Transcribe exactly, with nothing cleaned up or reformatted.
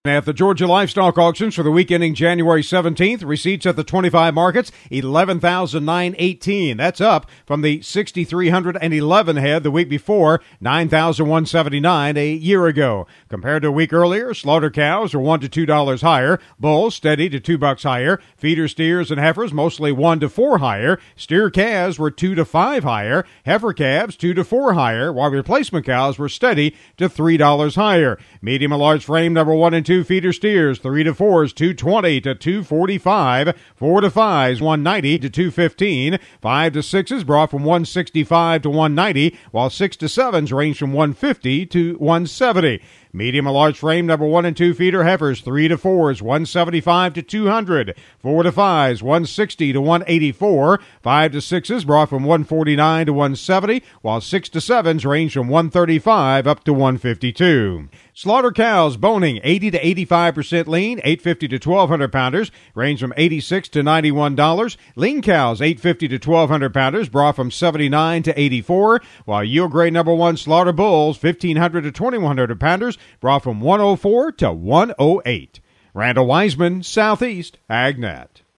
At the Georgia Livestock Auctions for the week ending January seventeenth, receipts at the twenty-five markets, eleven thousand nine hundred eighteen. That's up from the six thousand three hundred eleven head the week before, nine thousand one hundred seventy-nine a year ago. Compared to a week earlier, slaughter cows are one to two dollars higher, bulls steady to two bucks higher, feeder steers and heifers mostly one to four higher, steer calves were two to five higher, heifer calves two to four higher, while replacement cows were steady to three dollars higher. Medium and large frame number one and two feeder steers, three to fours, two twenty to two forty-five, four to fives, one ninety to two fifteen, five to sixes brought from one sixty-five to one ninety, while six to sevens range from one fifty to one seventy. Medium and large frame number one and two feeder heifers, three to fours, one seventy-five to two hundred, four to fives, one sixty to one eighty-four, five to sixes brought from one forty-nine to one seventy, while six to sevens range from one thirty-five up to one fifty-two. Slaughter cows boning eighty to eighty-five percent lean, eight fifty to twelve hundred pounders, range from eighty-six to ninety-one dollars. Lean cows eight fifty to twelve hundred pounders, brought from seventy-nine to eighty-four, while yield grade number one slaughter bulls fifteen hundred to twenty-one hundred pounders, brought from one oh four to one oh eight. Randall Wiseman, Southeast AgNet.